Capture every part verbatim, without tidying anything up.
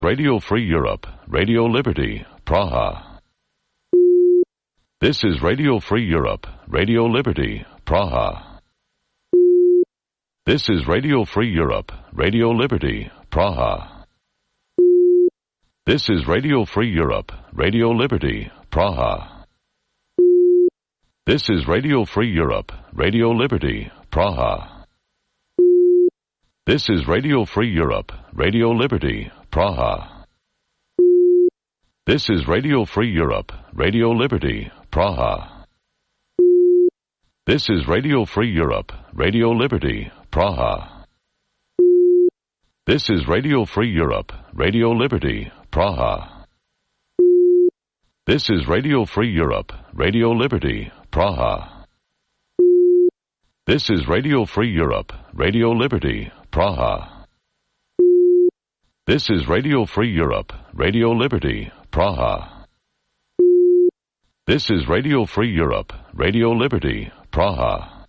Radio Free Europe, Radio Liberty, Praha. This is Radio Free Europe, Radio Liberty, Praha. This is Radio Free Europe, Radio Liberty, Praha. This is Radio Free Europe, Radio Liberty, Praha. This is Radio Free Europe, Radio Liberty, Praha. This is Radio Free Europe, Radio Liberty, Praha. This is Radio Free Europe, Radio Liberty, Praha. This is Radio Free Europe, Radio Liberty, Praha. This is Radio Free Europe, Radio Liberty, Praha. This is Radio Free Europe, Radio Liberty, Praha. This is Radio Free Europe, Radio Liberty, Praha. This is Radio Free Europe, Radio Liberty, Praha. This is Radio Free Europe, Radio Liberty, Praha.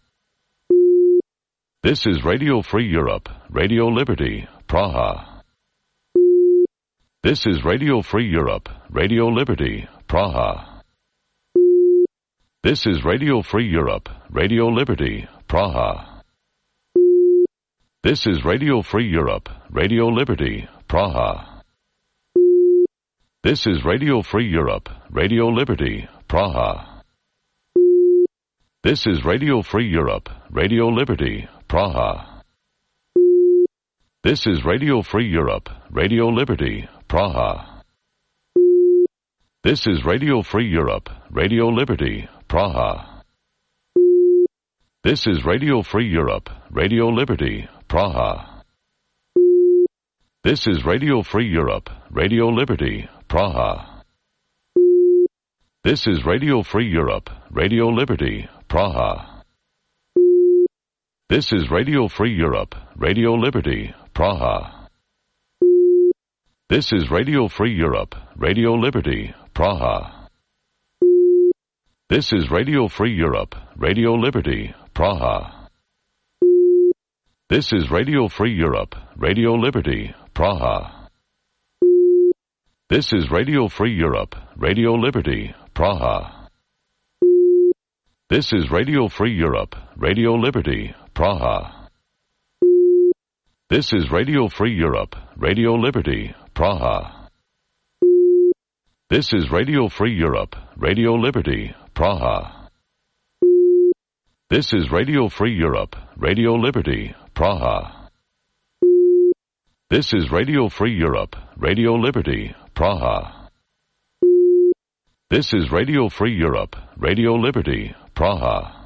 This is Radio Free Europe, Radio Liberty, Praha. This is Radio Free Europe, Radio Liberty, Praha. This is Radio Free Europe, Radio Liberty, Praha. This is Radio Free Europe, Radio Liberty, Praha. This is Radio Free Europe, Radio Liberty, Praha. This is Radio Free Europe, Radio Liberty, Praha. This is Radio Free Europe, Radio Liberty, Praha. This is Radio Free Europe, Radio Liberty, Praha. This is Radio Free Europe, Radio Liberty, Praha. This is Radio Free Europe, Radio Liberty, Praha. This is Radio Free Europe, Radio Liberty, Praha. This is Radio Free Europe, Radio Liberty, Praha. This is Radio Free Europe, Radio Liberty, Praha. This is Radio Free Europe, Radio Liberty, Praha. This is Radio Free Europe, Radio Liberty, Praha. This is Radio Free Europe, Radio Liberty, Praha. This is Radio Free Europe, Radio Liberty, Praha. This is Radio Free Europe, Radio Liberty, Praha. This is Radio Free Europe, Radio Liberty, Praha. This is Radio Free Europe, Radio Liberty, Praha. This is Radio Free Europe, Radio Liberty, Praha. This is Radio Free Europe, Radio Liberty, Praha.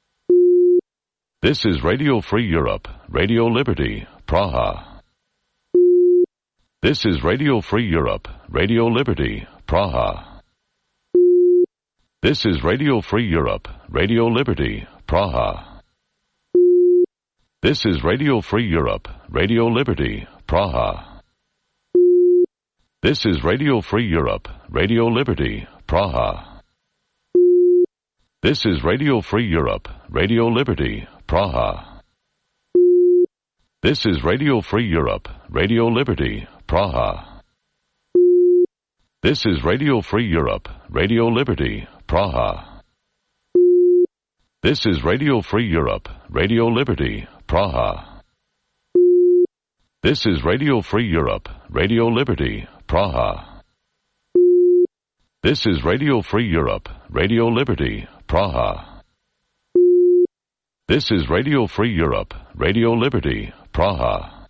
This is Radio Free Europe, Radio Liberty, Praha. This is Radio Free Europe, Radio Liberty, Praha. This is Radio Free Europe, Radio Liberty, Praha. This is Radio Free Europe, Radio Liberty, Praha. This is Radio Free Europe, Radio Liberty, Praha. This is Radio Free Europe, Radio Liberty, Praha. This is Radio Free Europe, Radio Liberty, Praha. This is Radio Free Europe, Radio Liberty, Praha. This is Radio Free Europe, Radio Liberty, Praha. This is Radio Free Europe, Radio Liberty, Praha. This is Radio Free Europe, Radio Liberty, Praha. This is Radio Free Europe, Radio Liberty, Praha.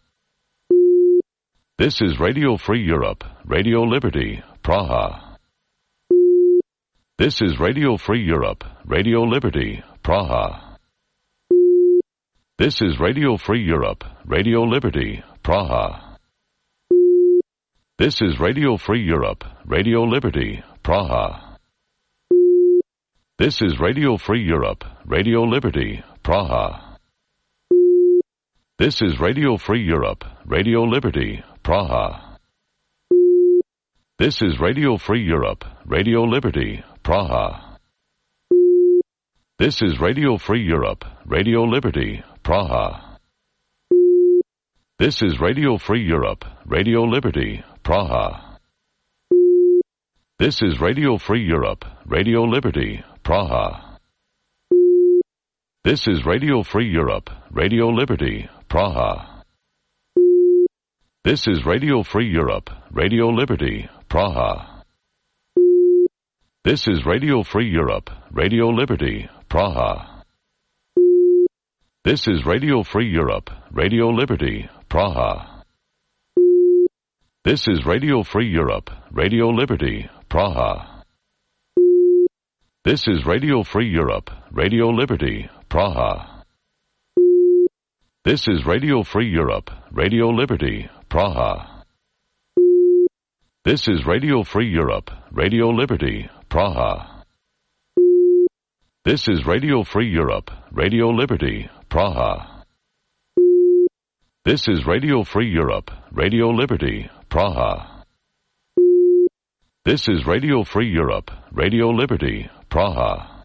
This is Radio Free Europe, Radio Liberty, Praha. This is Radio Free Europe, Radio Liberty, Praha. This is Radio Free Europe, Radio Liberty, Praha. This is Radio Free Europe, Radio Liberty, Praha. This is Radio Free Europe, Radio Liberty, Praha. This is Radio Free Europe, Radio Liberty, Praha. This is Radio Free Europe, Radio Liberty, Praha. This is Radio Free Europe, Radio Liberty, Praha. This is Radio Free Europe, Radio Liberty, Praha. This is Radio Free Europe, Radio Liberty, Praha. This is Radio Free Europe, Radio Liberty, Praha. This is Radio Free Europe, Radio Liberty, Praha. This is Radio Free Europe, Radio Liberty, Praha. This is Radio Free Europe, Radio Liberty, Praha. This is Radio Free Europe, Radio Liberty, Praha. This is Radio Free Europe, Radio Liberty, Praha. This is Radio Free Europe, Radio Liberty, Praha. This is Radio Free Europe, Radio Liberty, Praha. This is Radio Free Europe, Radio Liberty, Praha. This is Radio Free Europe, Radio Liberty, Praha. This is Radio Free Europe, Radio Liberty, Praha.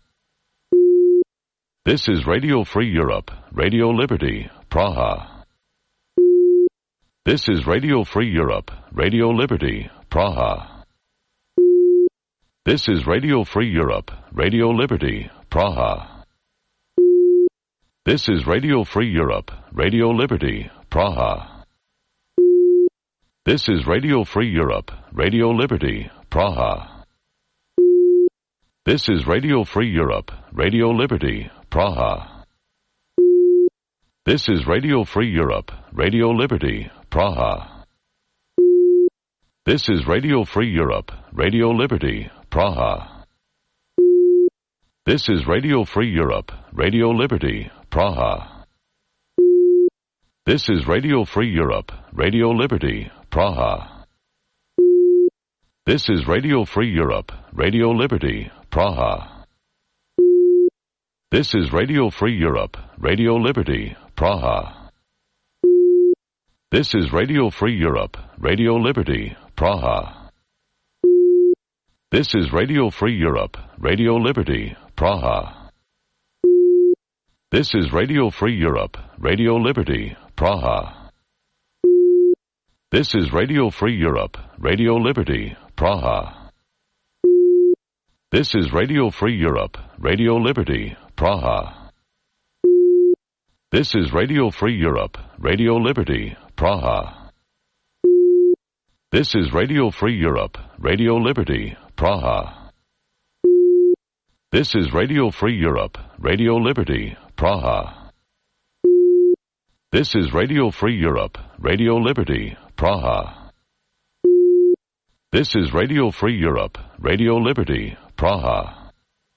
This is Radio Free Europe, Radio Liberty, Praha. This is Radio Free Europe, Radio Liberty, Praha. This is Radio Free Europe, Radio Liberty, Praha. This is Radio Free Europe, Radio Liberty, Praha. This is Radio Free Europe, Radio Liberty, Praha. This is Radio Free Europe, Radio Liberty, Praha. This is Radio Free Europe, Radio Liberty, Praha. This is Radio Free Europe, Radio Liberty, Praha. This is Radio Free Europe, Radio Liberty, Praha. This is Radio Free Europe, Radio Liberty, Praha. This is Radio Free Europe, Radio Liberty, Praha. This is Radio Free Europe, Radio Liberty, Praha. This is Radio Free Europe, Radio Liberty, Praha. This is Radio Free Europe, Radio Liberty, Praha. This is Radio Free Europe, Radio Liberty, Praha. This is Radio Free Europe, Radio Liberty, Praha. This is Radio Free Europe, Radio Liberty, Praha. This is Radio Free Europe, Radio Liberty, Praha. This is Radio Free Europe, Radio Liberty, Praha. This is Radio Free Europe, Radio Liberty, Praha. This is Radio Free Europe, Radio Liberty, Praha. This is Radio Free Europe, Radio Liberty, Praha.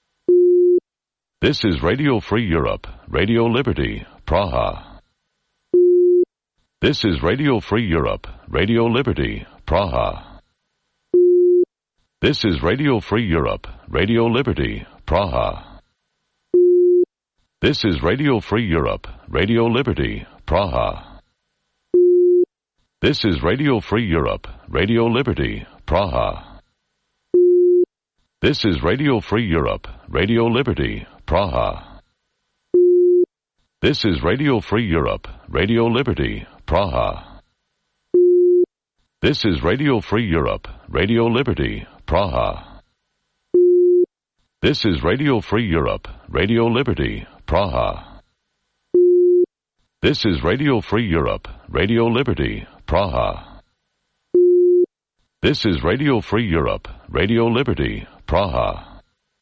This is Radio Free Europe, Radio Liberty, Praha. This is Radio Free Europe, Radio Liberty, Praha. This is Radio Free Europe, Radio Liberty, Praha. This is Radio Free Europe, Radio Liberty, Praha. This is Radio Free Europe, Radio Liberty, Praha. This is Radio Free Europe, Radio Liberty, Praha. This is Radio Free Europe, Radio Liberty, Praha. This is Radio Free Europe, Radio Liberty, Praha. This is Radio Free Europe, Radio Liberty, Praha. This is Radio Free Europe, Radio Liberty, Praha. This is Radio Free Europe, Radio Liberty, Praha.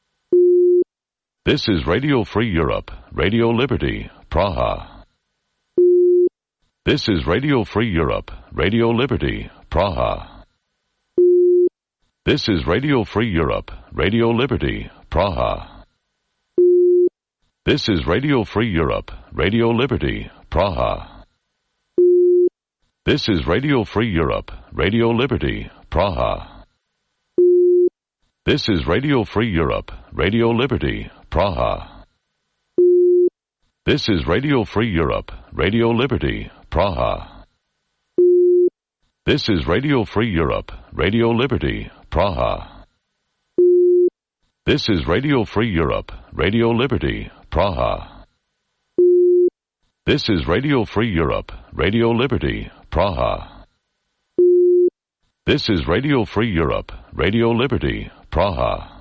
This is Radio Free Europe, Radio Liberty, Praha. This is Radio Free Europe, Radio Liberty, Praha. This is Radio Free Europe, Radio Liberty, Praha. This is Radio Free Europe, Radio Liberty, Praha. This is Radio Free Europe, Radio Liberty, Praha. This is Radio Free Europe, Radio Liberty, Praha. This is Radio Free Europe, Radio Liberty, Praha. This is Radio Free Europe, Radio Liberty, Praha. This is Radio Free Europe, Radio Liberty, Praha. This is Radio Free Europe, Radio Liberty, Praha. This is Radio Free Europe, Radio Liberty, Praha.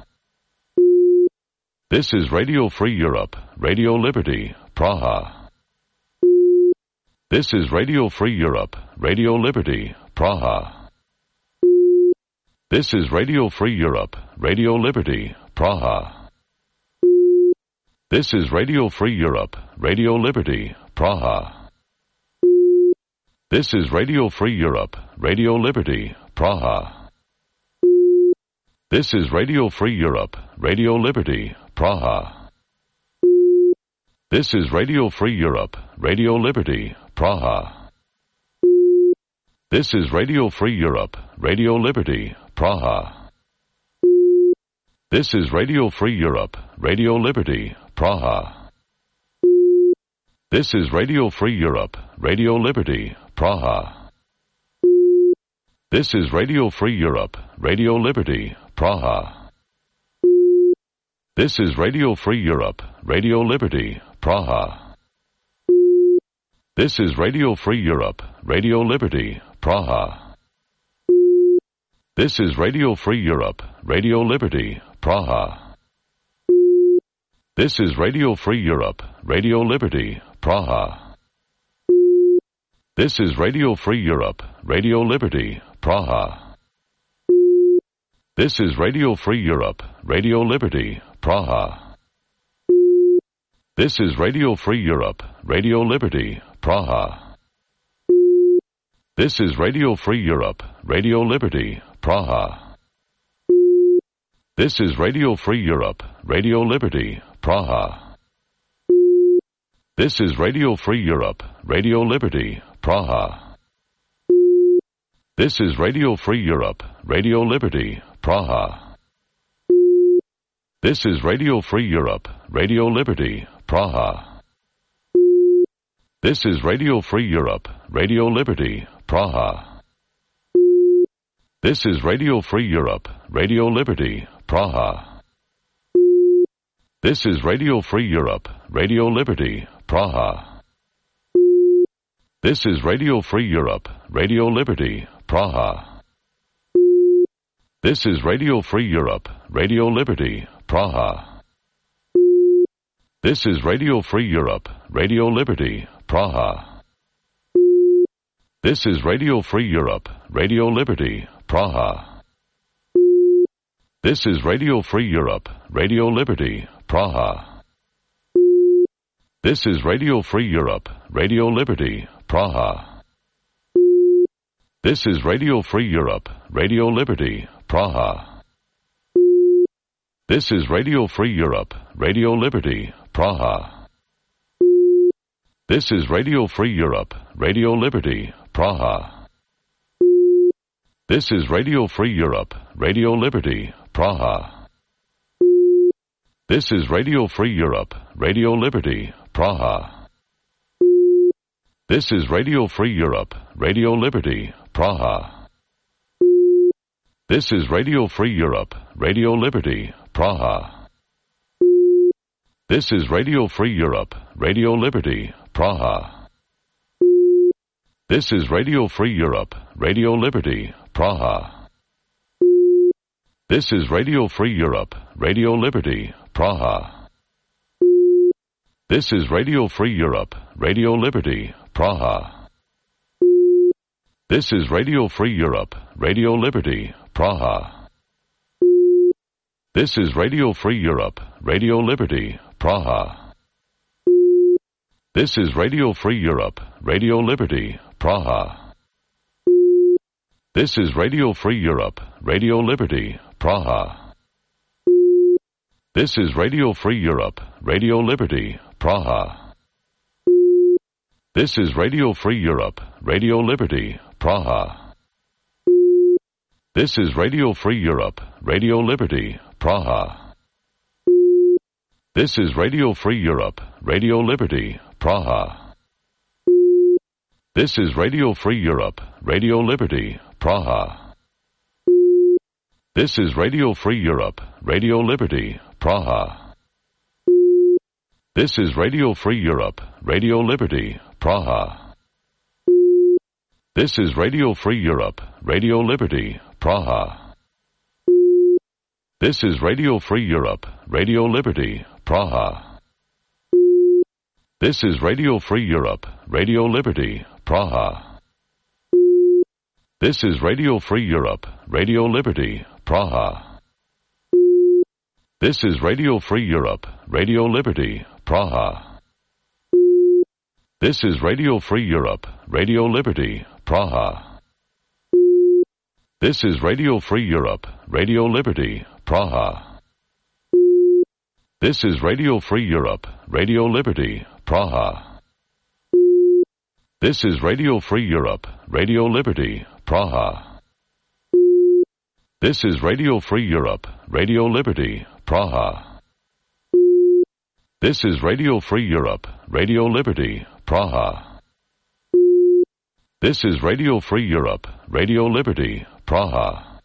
This is Radio Free Europe, Radio Liberty, Praha. This is Radio Free Europe, Radio Liberty, Praha. This is Radio Free Europe, Radio Liberty, Praha. This is Radio Free Europe, Radio Liberty, Praha. This is Radio Free Europe, Radio Liberty, Praha. This is Radio Free Europe, Radio Liberty, Praha. This is Radio Free Europe, Radio Liberty, Praha. This is Radio Free Europe, Radio Liberty, Praha. This is Radio Free Europe, Radio Liberty, Praha. This is Radio Free Europe, Radio Liberty, Praha. This is Radio Free Europe, Radio Liberty, Praha. This is Radio Free Europe, Radio Liberty, Praha. This is Radio Free Europe, Radio Liberty, Praha. This is Radio Free Europe, Radio Liberty, Praha. This is Radio Free Europe, Radio Liberty, Praha. This is Radio Free Europe, Radio Liberty, Praha. This is Radio Free Europe, Radio Liberty, Praha. This is Radio Free Europe, Radio Liberty, Praha. This is Radio Free Europe, Radio Liberty, Praha. This is Radio Free Europe, Radio Liberty, Praha. This is Radio Free Europe, Radio Liberty, Praha. This is Radio Free Europe, Radio Liberty, Praha. This is Radio Free Europe, Radio Liberty, Praha. This is Radio Free Europe, Radio Liberty, Praha. This is Radio Free Europe, Radio Liberty, Praha. This is Radio Free Europe, Radio Liberty, Praha. This is Radio Free Europe, Radio Liberty, Praha. This is Radio Free Europe, Radio Liberty, Praha. This is Radio Free Europe, Radio Liberty, Praha. This is Radio Free Europe, Radio Liberty, Praha. This is Radio Free Europe, Radio Liberty, Praha. This is Radio Free Europe, Radio Liberty, Praha. This is Radio Free Europe, Radio Liberty, Praha. This is Radio Free Europe, Radio Liberty, Praha. This is Radio Free Europe, Radio Liberty, Praha. This is Radio Free Europe, Radio Liberty, Praha. This is Radio Free Europe, Radio Liberty, Praha. This is Radio Free Europe, Radio Liberty, Praha. This is Radio Free Europe, Radio Liberty, Praha. This is Radio Free Europe, Radio Liberty, Praha. This is Radio Free Europe, Radio Liberty, Praha. This is Radio Free Europe, Radio Liberty, Praha. This is Radio Free Europe, Radio Liberty, Praha. This is Radio Free Europe, Radio Liberty, Praha. This is Radio Free Europe, Radio Liberty, Praha. This is Radio Free Europe, Radio Liberty, Praha. This is Radio Free Europe, Radio Liberty, Praha. This is Radio Free Europe, Radio Liberty, Praha. This is Radio Free Europe, Radio Liberty, Praha. This is Radio Free Europe, Radio Liberty, Praha. This is Radio Free Europe, Radio Liberty, Praha. This is Radio Free Europe, Radio Liberty, Praha. This is Radio Free Europe, Radio Liberty, Praha. This is Radio Free Europe, Radio Liberty, Praha. This is Radio Free Europe, Radio Liberty, Praha. This is Radio Free Europe, Radio Liberty, Praha. This is Radio Free Europe, Radio Liberty, Praha. This is Radio Free Europe, Radio Liberty, Praha. This is Radio Free Europe, Radio Liberty, Praha. This is Radio Free Europe, Radio Liberty, Praha. This is Radio Free Europe, Radio Liberty, Praha. This is Radio Free Europe, Radio Liberty, Praha. This is Radio Free Europe, Radio Liberty, Praha. This is Radio Free Europe, Radio Liberty, Praha. This is Radio Free Europe, Radio Liberty, Praha. This is Radio Free Europe, Radio Liberty, Praha.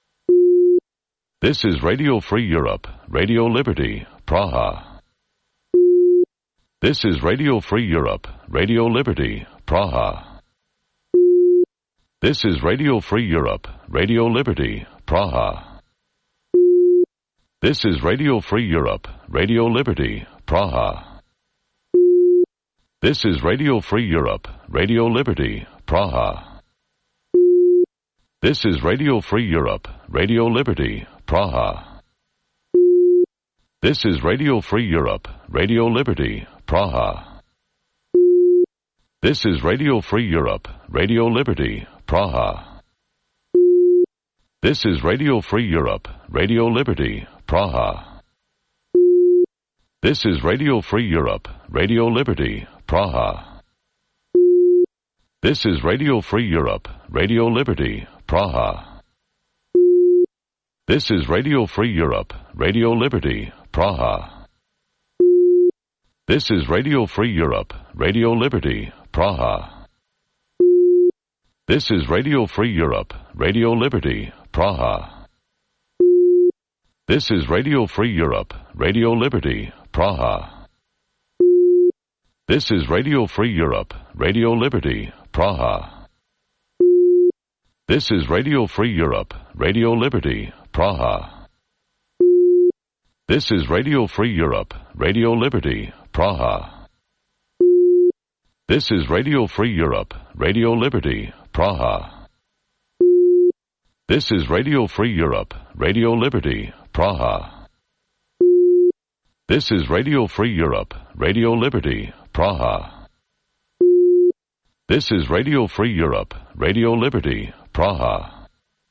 This is Radio Free Europe, Radio Liberty, Praha. This is Radio Free Europe, Radio Liberty, Praha. This is Radio Free Europe, Radio Liberty, Praha. This is Radio Free Europe, Radio Liberty, Praha. This is Radio Free Europe, Radio Liberty, Praha. This is Radio Free Europe, Radio Liberty, Praha. This is Radio Free Europe, Radio Liberty, Praha. This is Radio Free Europe, Radio Liberty, Praha. This is Radio Free Europe, Radio Liberty, Praha. This is Radio Free Europe, Radio Liberty, Praha. This is Radio Free Europe, Radio Liberty, Praha. This is Radio Free Europe, Radio Liberty, Praha. This is Radio Free Europe, Radio Liberty, Praha. This is Radio Free Europe, Radio Liberty, Praha. This is Radio Free Europe, Radio Liberty, Praha. This is Radio Free Europe, Radio Liberty, Praha. This is Radio Free Europe, Radio Liberty, Praha. This is Radio Free Europe, Radio Liberty, Praha. This is Radio Free Europe, Radio Liberty, Praha. This is Radio Free Europe, Radio Liberty, Praha. This is Radio Free Europe, Radio Liberty, Praha. This is Radio Free Europe, Radio Liberty, Praha.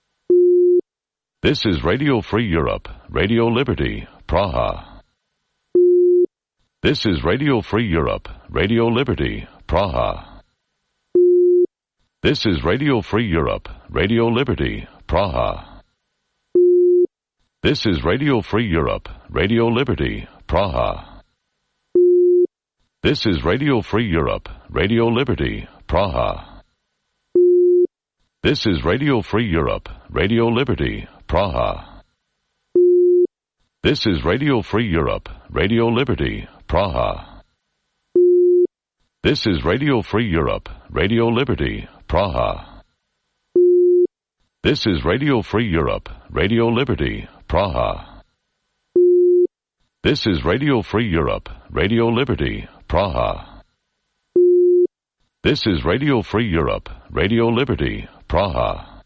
This is Radio Free Europe, Radio Liberty, Praha. This is Radio Free Europe, Radio Liberty, Praha. This is Radio Free Europe, Radio Liberty, Praha. This is Radio Free Europe, Radio Liberty, Praha. This is Radio Free Europe, Radio Liberty, Praha. This is Radio Free Europe, Radio Liberty, Praha. This is Radio Free Europe, Radio Liberty, Praha. This is Radio Free Europe, Radio Liberty, Praha. This is Radio Free Europe, Radio Liberty, Praha. This is Radio Free Europe, Radio Liberty, Praha. This is Radio Free Europe, Radio Liberty, Praha.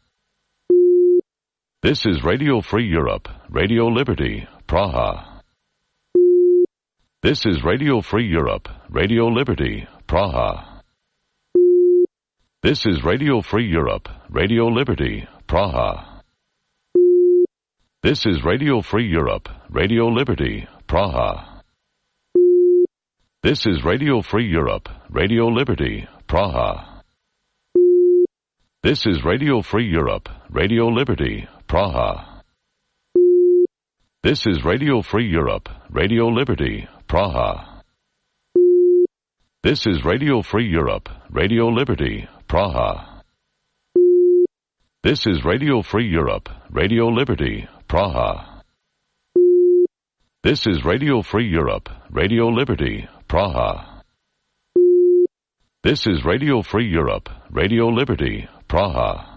This is Radio Free Europe, Radio Liberty, Praha. This is Radio Free Europe, Radio Liberty, Praha. This is Radio Free Europe, Radio Liberty, Praha. This is Radio Free Europe, Radio Liberty, Praha. This is Radio Free Europe, Radio Liberty, Praha. This is Radio Free Europe, Radio Liberty, Praha. This is Radio Free Europe, Radio Liberty, Praha. This is Radio Free Europe, Radio Liberty, Praha. This is Radio Free Europe, Radio Liberty, Praha. This is Radio Free Europe, Radio Liberty, Praha. This is Radio Free Europe, Radio Liberty, Praha.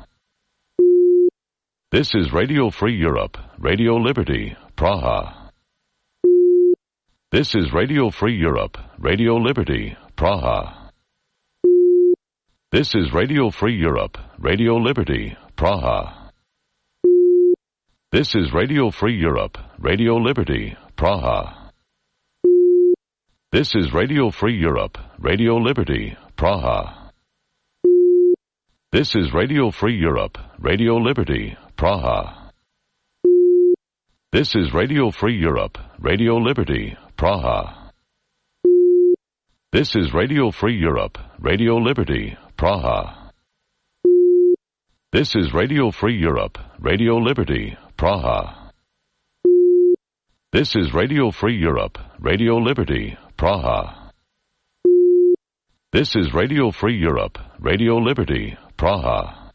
This is Radio Free Europe, Radio Liberty, Praha. This is Radio Free Europe, Radio Liberty, Praha. This is Radio Free Europe, Radio Liberty, Praha. This is Radio Free Europe, Radio Liberty, Praha. This is Radio Free Europe, Radio Liberty, Praha. This is Radio Free Europe, Radio Liberty, Praha. This is Radio Free Europe, Radio Liberty, Praha. This is Radio Free Europe, Radio Liberty, Praha. This is Radio Free Europe, Radio Liberty, Praha. This is Radio Free Europe, Radio Liberty, Praha. This is Radio Free Europe, Radio Liberty, Praha.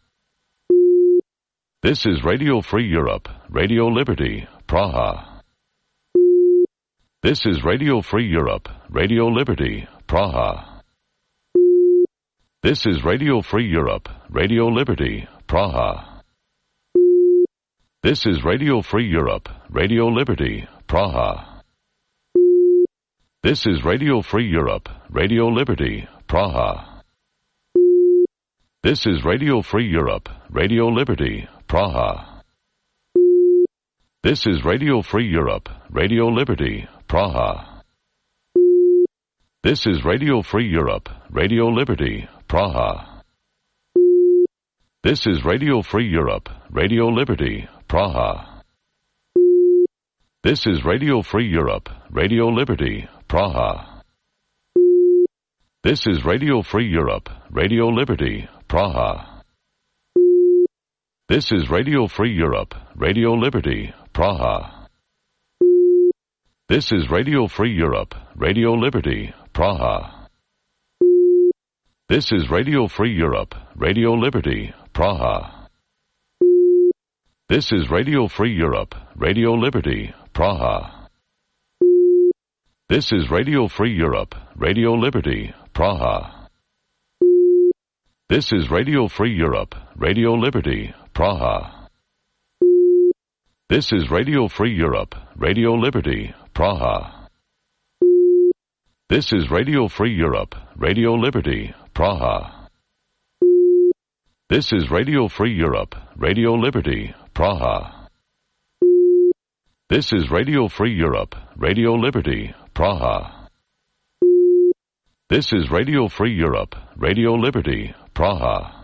This is Radio Free Europe, Radio Liberty, Praha. This is Radio Free Europe, Radio Liberty, Praha. This is Radio Free Europe, Radio Liberty, Praha. This is Radio Free Europe, Radio Liberty, Praha. This is Radio Free Europe, Radio Liberty, Praha. This is Radio Free Europe, Radio Liberty, Praha. This is Radio Free Europe, Radio Liberty, Praha. This is Radio Free Europe, Radio Liberty, Praha. This is Radio Free Europe, Radio Liberty, Praha. This is Radio Free Europe, Radio Liberty, Praha. This is Radio Free Europe, Radio Liberty, Praha. This is Radio Free Europe, Radio Liberty, Praha. This is Radio Free Europe, Radio Liberty, Praha. This is Radio Free Europe, Radio Liberty, Praha. This is Radio Free Europe, Radio Liberty, Praha. This is Radio Free Europe, Radio Liberty, Praha. This is Radio Free Europe, Radio Liberty, Praha. This is Radio Free Europe, Radio Liberty, Praha. This is Radio Free Europe, Radio Liberty, Praha. This is Radio Free Europe, Radio Liberty, Praha. This is Radio Free Europe, Radio Liberty, Praha. This is Radio Free Europe, Radio Liberty, Praha.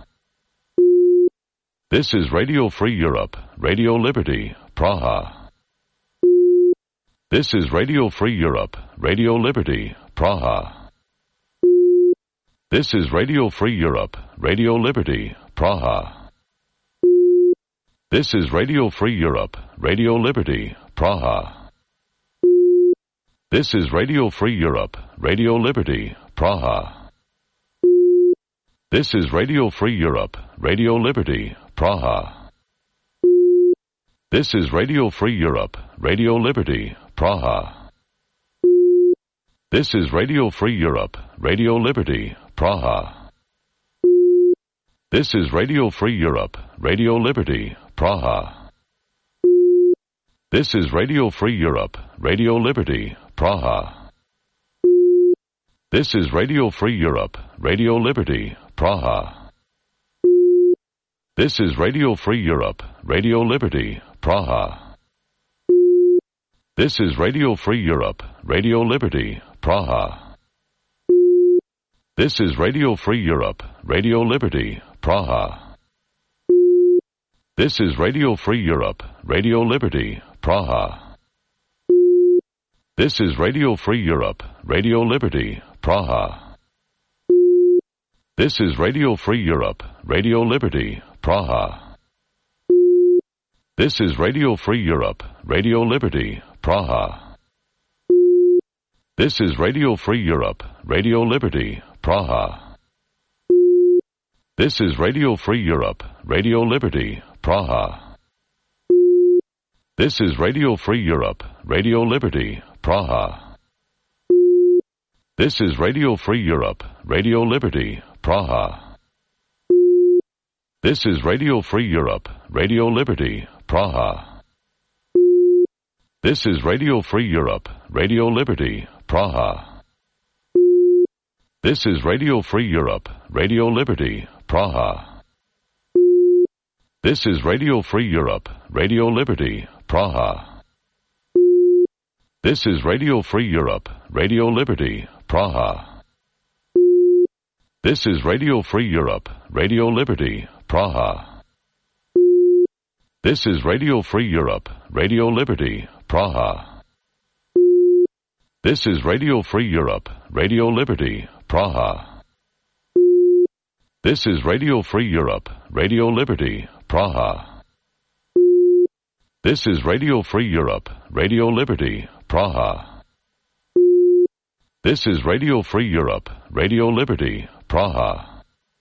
This is Radio Free Europe, Radio Liberty, Praha. This is Radio Free Europe, Radio Liberty, Praha. This is Radio Free Europe, Radio Liberty, Praha. This is Radio Free Europe, Radio Liberty, Praha. This is Radio Free Europe, Radio Liberty, Praha. This is Radio Free Europe, Radio Liberty, Praha. This is Radio Free Europe, Radio Liberty, Praha. This is Radio Free Europe, Radio Liberty, Praha. This is Radio Free Europe, Radio Liberty, Praha. This is Radio Free Europe, Radio Liberty, Praha. This is Radio Free Europe, Radio Liberty, Praha. This is Radio Free Europe, Radio Liberty, Praha. This is Radio Free Europe, Radio Liberty, Praha. This is Radio Free Europe, Radio Liberty, Praha. This is Radio Free Europe, Radio Liberty, Praha. This is Radio Free Europe, Radio Liberty, Praha. This is Radio Free Europe, Radio Liberty, Praha. This is Radio Free Europe, Radio Liberty, Praha. This is Radio Free Europe, Radio Liberty, Praha. This is Radio Free Europe, Radio Liberty, Praha. This is Radio Free Europe, Radio Liberty, Praha. This is Radio Free Europe, Radio Liberty, Praha. This is Radio Free Europe, Radio Liberty, Praha. This is Radio Free Europe, Radio Liberty, Praha. This is Radio Free Europe, Radio Liberty, Praha. This is Radio Free Europe, Radio Liberty, Praha. This is Radio Free Europe, Radio Liberty, Praha. This is Radio Free Europe, Radio Liberty, Praha. This is Radio Free Europe, Radio Liberty, Praha. This is Radio Free Europe, Radio Liberty, Praha. This is Radio Free Europe, Radio Liberty, Praha. This is Radio Free Europe, Radio Liberty, Praha. This is Radio Free Europe, Radio Liberty, Praha.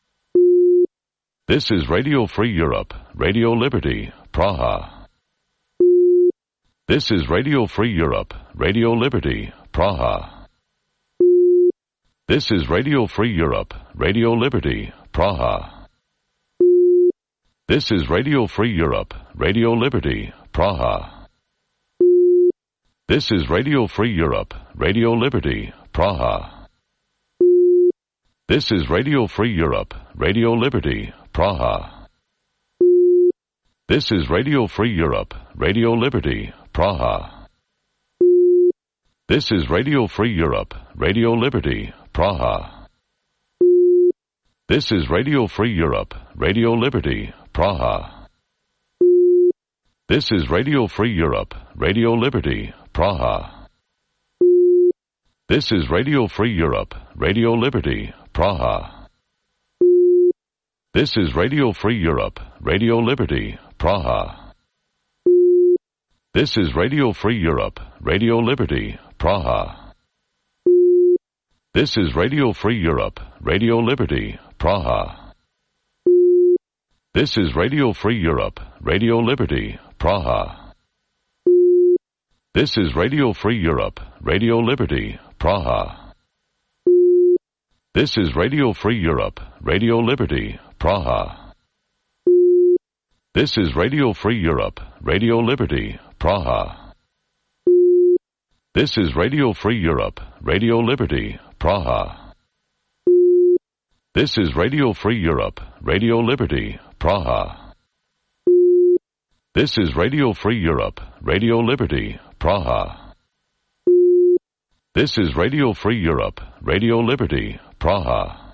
This is Radio Free Europe, Radio Liberty, Praha. This is Radio Free Europe, Radio Liberty, Praha. This is Radio Free Europe, Radio Liberty, Praha. This is Radio Free Europe, Radio Liberty, Praha. This is Radio Free Europe, Radio Liberty, Praha. This is Radio Free Europe, Radio Liberty, Praha. This is Radio Free Europe, Radio Liberty, Praha. This is Radio Free Europe, Radio Liberty, Praha. This is Radio Free Europe, Radio Liberty, Praha. This is Radio Free Europe, Radio Liberty, Praha. This is Radio Free Europe, Radio Liberty, Praha. This is Radio Free Europe, Radio Liberty, Praha. This is Radio Free Europe, Radio Liberty, Praha. This is Radio Free Europe, Radio Liberty, Praha. This is Radio Free Europe, Radio Liberty, Praha. This is Radio Free Europe, Radio Liberty, Praha. This is Radio Free Europe, Radio Liberty, Praha. This is Radio Free Europe, Radio Liberty, Praha. This is Radio Free Europe, Radio Liberty, Praha. This is Radio Free Europe, Radio Liberty, Praha. This is Radio Free Europe, Radio Liberty, Praha. This is Radio Free Europe, Radio Liberty, Praha.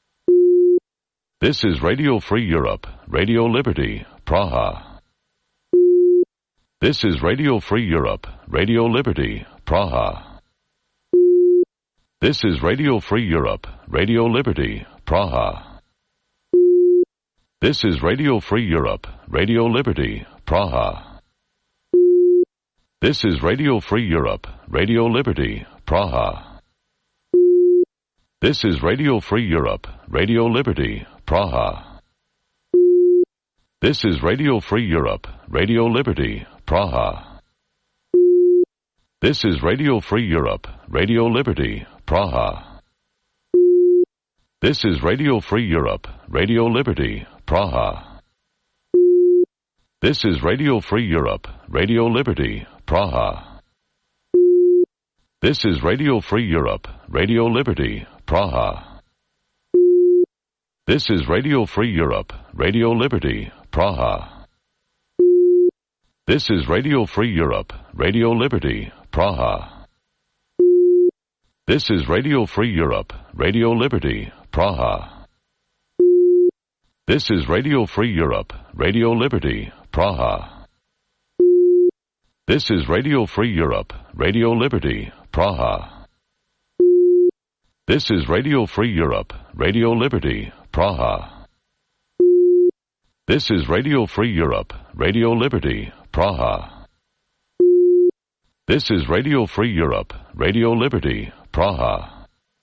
This is Radio Free Europe, Radio Liberty, Praha. This is Radio Free Europe, Radio Liberty, Praha. This is Radio Free Europe, Radio Liberty, Praha. This is Radio Free Europe, Radio Liberty, Praha. This is Radio Free Europe, Radio Liberty, Praha. This is Radio Free Europe, Radio Liberty, Praha. This is Radio Free Europe, Radio Liberty, Praha. This is Radio Free Europe, Radio Liberty, Praha. This is Radio Free Europe, Radio Liberty, Praha. This is Radio Free Europe, Radio Liberty, Praha. This is Radio Free Europe, Radio Liberty, Praha. This is Radio Free Europe, Radio Liberty, Praha. This is Radio Free Europe, Radio Liberty, Praha. This is Radio Free Europe, Radio Liberty, Praha. This is Radio Free Europe, Radio Liberty, Praha. This is Radio Free Europe, Radio Liberty, Praha. This is Radio Free Europe, Radio Liberty, Praha. This is Radio Free Europe, Radio Liberty, Praha. This is Radio Free Europe, Radio Liberty, Praha.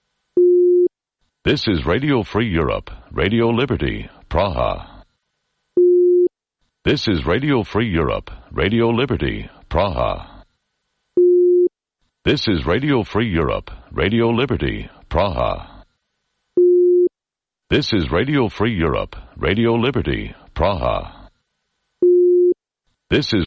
This is Radio Free Europe, Radio Liberty, Praha. This is Radio Free Europe, Radio Liberty, Praha. This is Radio Free Europe, Radio Liberty, Praha. This is Radio Free Europe, Radio Liberty, Praha. This is